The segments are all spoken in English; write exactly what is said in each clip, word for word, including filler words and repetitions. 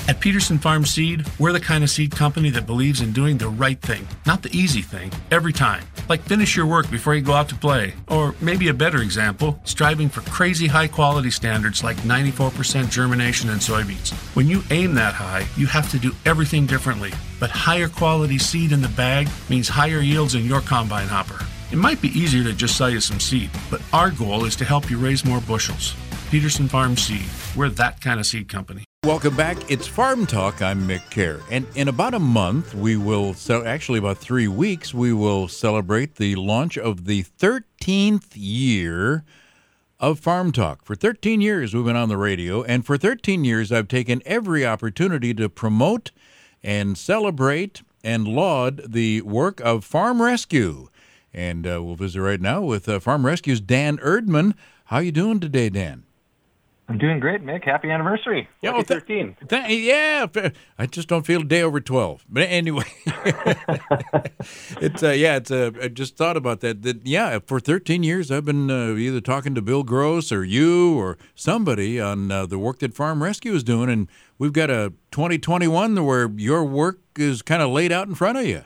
At Peterson Farm Seed, we're the kind of seed company that believes in doing the right thing, not the easy thing, every time. Like finish your work before you go out to play. Or maybe a better example, striving for crazy high quality standards like ninety-four percent germination in soybeans. When you aim that high, you have to do everything differently. But higher quality seed in the bag means higher yields in your combine hopper. It might be easier to just sell you some seed, but our goal is to help you raise more bushels. Peterson Farm Seed, we're that kind of seed company. Welcome back. It's Farm Talk. I'm Mick Kerr. And in about a month, we will, so actually about three weeks, we will celebrate the launch of the thirteenth year of Farm Talk. For thirteen years, we've been on the radio, and for thirteen years, I've taken every opportunity to promote and celebrate and laud the work of Farm Rescue. And uh, we'll visit right now with uh, Farm Rescue's Dan Erdman. How you doing today, Dan? I'm doing great, Mick. Happy anniversary. Yeah, Happy well, th- thirteen. Th- yeah, I just don't feel a day over twelve. But anyway, it's uh, yeah, it's uh, I just thought about that. That yeah, for thirteen years I've been uh, either talking to Bill Gross or you or somebody on uh, the work that Farm Rescue is doing, and we've got a twenty twenty-one where your work is kind of laid out in front of you.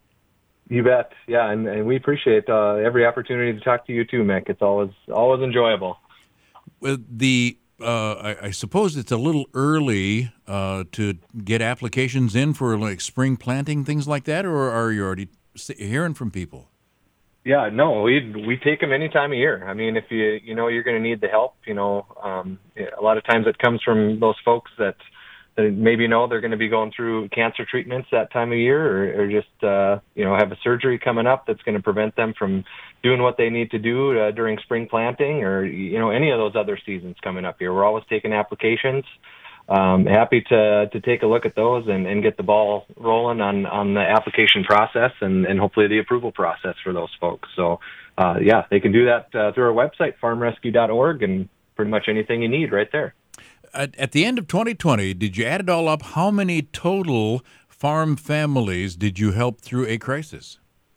You bet. Yeah, and, and we appreciate uh, every opportunity to talk to you too, Mick. It's always always enjoyable. Well, the Uh, I, I suppose it's a little early uh, to get applications in for like spring planting, things like that, or are you already hearing from people? Yeah, no, we we take them any time of year. I mean, if you you know you're going to need the help, you know, um, a lot of times it comes from those folks that, that maybe know they're going to be going through cancer treatments that time of year, or, or just uh, you know have a surgery coming up that's going to prevent them from doing what they need to do uh, during spring planting, or you know any of those other seasons coming up here. We're always taking applications. Um, happy to to take a look at those and, and get the ball rolling on, on the application process and, and hopefully the approval process for those folks. So uh, yeah, they can do that uh, through our website, farm rescue dot org, and pretty much anything you need right there. At, at the end of twenty twenty, did you add it all up? How many total farm families did you help through a crisis?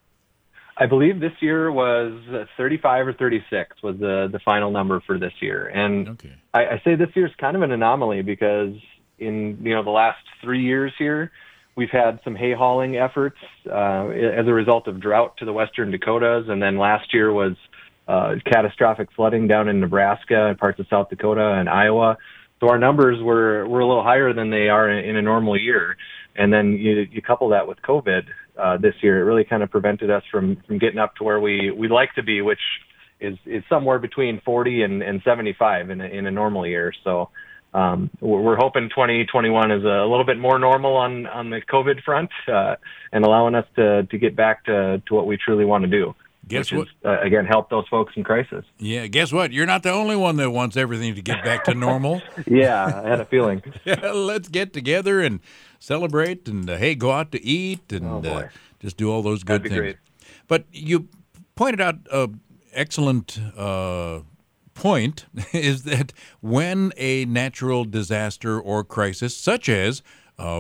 I believe this year was thirty-five or thirty-six was the, the final number for this year. And okay. I, I say this year is kind of an anomaly because in you know the last three years here, we've had some hay hauling efforts uh, as a result of drought to the western Dakotas. And then last year was uh, catastrophic flooding down in Nebraska and parts of South Dakota and Iowa. So our numbers were, were a little higher than they are in, in a normal year. And then you, you couple that with COVID uh, this year, it really kind of prevented us from, from getting up to where we, we like to be, which is, is somewhere between forty and, and seventy-five in a, in a normal year. So um, we're hoping twenty twenty-one is a little bit more normal on, on the COVID front uh, and allowing us to, to get back to, to what we truly want to do. Guess which what? Is, uh, again, help those folks in crisis. Yeah, guess what? You're not the only one that wants everything to get back to normal. Yeah, I had a feeling. Yeah, let's get together and celebrate and, uh, hey, go out to eat and oh, uh, just do all those good That'd be things. Great. But you pointed out an excellent uh, point is that when a natural disaster or crisis, such as uh,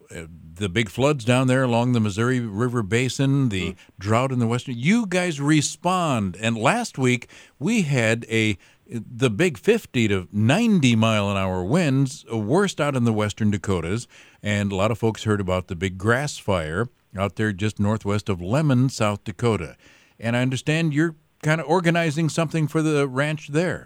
the big floods down there along the Missouri River Basin, the mm. drought in the western, you guys respond. And last week we had a the big fifty to ninety mile an hour winds, worst out in the western Dakotas. And a lot of folks heard about the big grass fire out there just northwest of Lemon, South Dakota. And I understand you're kind of organizing something for the ranch there.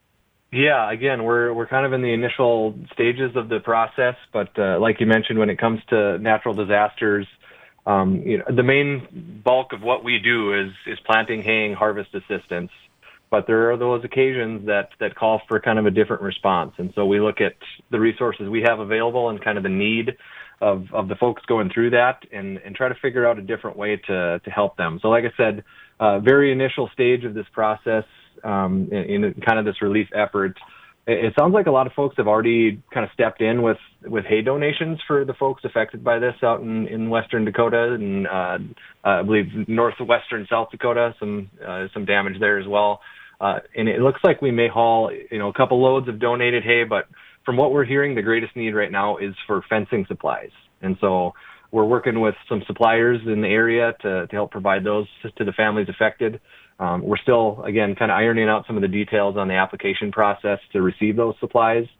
Yeah, again, we're we're kind of in the initial stages of the process, but uh, like you mentioned, when it comes to natural disasters, um, you know, the main bulk of what we do is is planting, haying, harvest assistance. But there are those occasions that that call for kind of a different response, and so we look at the resources we have available and kind of the need of of the folks going through that, and and try to figure out a different way to to help them. So, like I said, uh, very initial stage of this process. Um, in, in kind of this relief effort, it, it sounds like a lot of folks have already kind of stepped in with, with hay donations for the folks affected by this out in, in western Dakota and uh, I believe northwestern South Dakota, some uh, some damage there as well. Uh, and it looks like we may haul, you know, a couple loads of donated hay, but from what we're hearing, the greatest need right now is for fencing supplies. And so we're working with some suppliers in the area to, to help provide those to the families affected. Um, we're still, again, kind of ironing out some of the details on the application process to receive those supplies.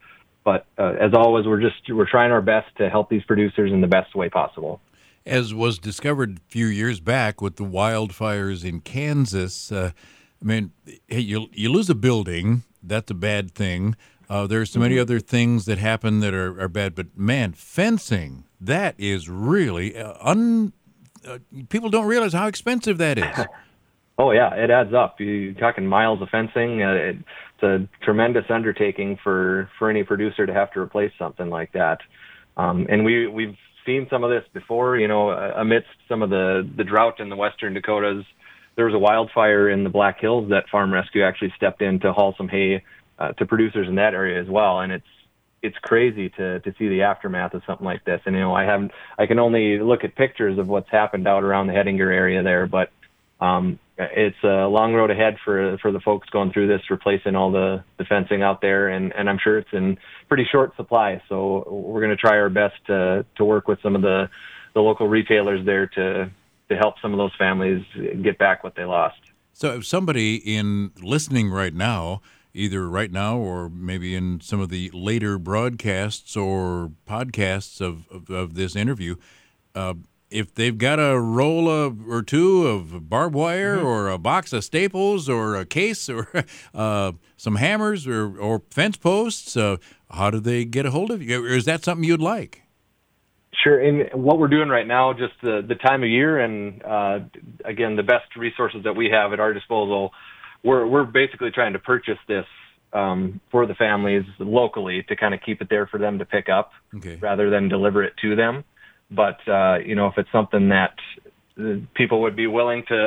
but uh, as always, we're just we're trying our best to help these producers in the best way possible. As was discovered a few years back with the wildfires in Kansas, uh, I mean, hey, you you lose a building, that's a bad thing. Uh, there are so many other things that happen that are, are bad, but man, fencing, that is really uh, un. Uh, people don't realize how expensive that is. Oh yeah, it adds up. You're talking miles of fencing. Uh, it, it's a tremendous undertaking for, for any producer to have to replace something like that. Um, and we we've seen some of this before. You know, amidst some of the the drought in the western Dakotas, there was a wildfire in the Black Hills that Farm Rescue actually stepped in to haul some hay uh, to producers in that area as well. And it's it's crazy to to see the aftermath of something like this. And you know, I haven't I can only look at pictures of what's happened out around the Hettinger area there, but um, it's a long road ahead for for the folks going through this, replacing all the, the fencing out there, and, and I'm sure it's in pretty short supply. So we're going to try our best to to work with some of the, the local retailers there to to help some of those families get back what they lost. So if somebody in listening right now, either right now or maybe in some of the later broadcasts or podcasts of, of, of this interview, uh, if they've got a roll of, or two of barbed wire mm-hmm. or a box of staples or a case or uh, some hammers or, or fence posts, uh, how do they get a hold of you? Or is that something you'd like? Sure. And what we're doing right now, just the, the time of year and, uh, again, the best resources that we have at our disposal, we're we're basically trying to purchase this um, for the families locally to kind of keep it there for them to pick up okay. rather than deliver it to them. But, uh, you know, if it's something that people would be willing to,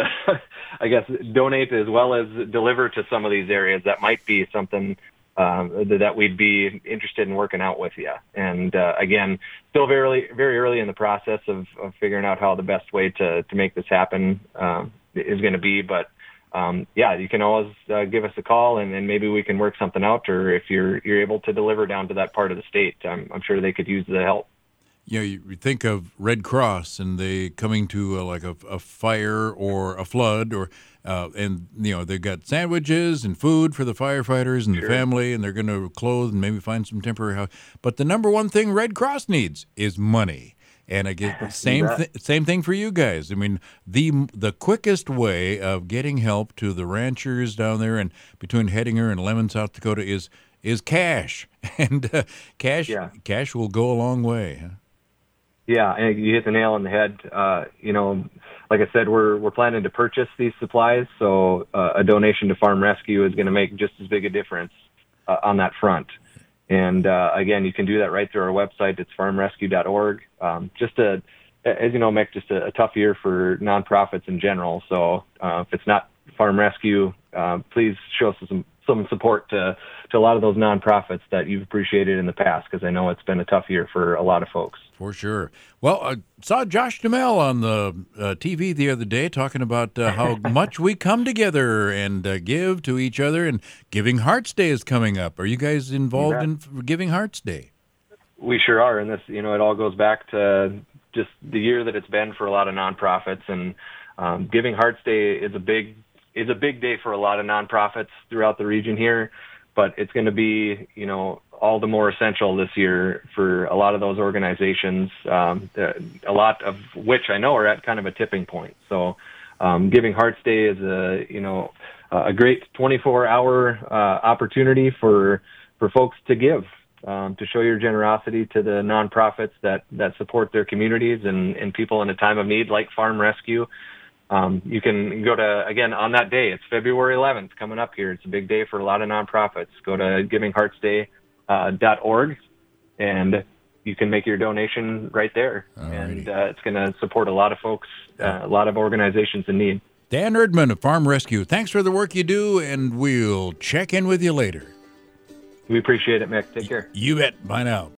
I guess, donate as well as deliver to some of these areas, that might be something um, that we'd be interested in working out with you. And, uh, again, still very, very early in the process of, of figuring out how the best way to, to make this happen um, is going to be. But, um, yeah, you can always uh, give us a call, and, and maybe we can work something out. Or if you're you're able to deliver down to that part of the state, I'm, I'm sure they could use the help. You know, you think of Red Cross and they coming to a, like a, a fire or a flood, or uh, and you know they've got sandwiches and food for the firefighters and sure. the family, and they're going to clothe and maybe find some temporary house. But the number one thing Red Cross needs is money. And I get same th- same thing for you guys. I mean, the the quickest way of getting help to the ranchers down there and between Hettinger and Lemon, South Dakota, is is cash, and uh, cash yeah. cash will go a long way. Huh? Yeah, and you hit the nail on the head. Uh, you know, like I said, we're we're planning to purchase these supplies, so uh, a donation to Farm Rescue is going to make just as big a difference uh, on that front. And uh, again, you can do that right through our website. It's farm rescue dot org. Um, just a, as you know, Mick, just a, a tough year for nonprofits in general. So uh, if it's not Farm Rescue, uh, please show us some some support to to a lot of those nonprofits that you've appreciated in the past, because I know it's been a tough year for a lot of folks. For sure. Well, I saw Josh Duhamel on the uh, T V the other day talking about uh, how much we come together and uh, give to each other, and Giving Hearts Day is coming up. Are you guys involved in Giving Hearts Day? We sure are, and this, you know, it all goes back to just the year that it's been for a lot of nonprofits, and um, Giving Hearts Day is a big is a big day for a lot of nonprofits throughout the region here, but it's going to be, you know, all the more essential this year for a lot of those organizations, um, a lot of which I know are at kind of a tipping point. So um, Giving Hearts Day is a, you know, a great twenty-four hour uh, opportunity for for folks to give, um, to show your generosity to the nonprofits that, that support their communities and, and people in a time of need, like Farm Rescue. Um, you can go to, again, on that day, it's February eleventh coming up here. It's a big day for a lot of nonprofits. Go to giving hearts day dot org, and you can make your donation right there. Alrighty. And uh, it's going to support a lot of folks, uh, a lot of organizations in need. Dan Erdman of Farm Rescue, thanks for the work you do, and we'll check in with you later. We appreciate it, Mick. Take care. You bet. Bye now.